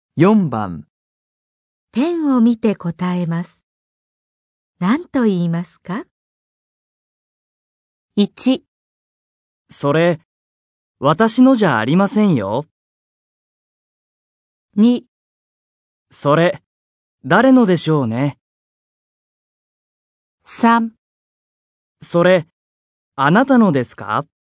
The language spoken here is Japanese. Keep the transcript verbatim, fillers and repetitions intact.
よんばん、 ペンを見て答えます。何と言いますか？いち、 それ、私のじゃありませんよ。 に、 それ、誰のでしょうね。 さん、 それ、あなたのですか？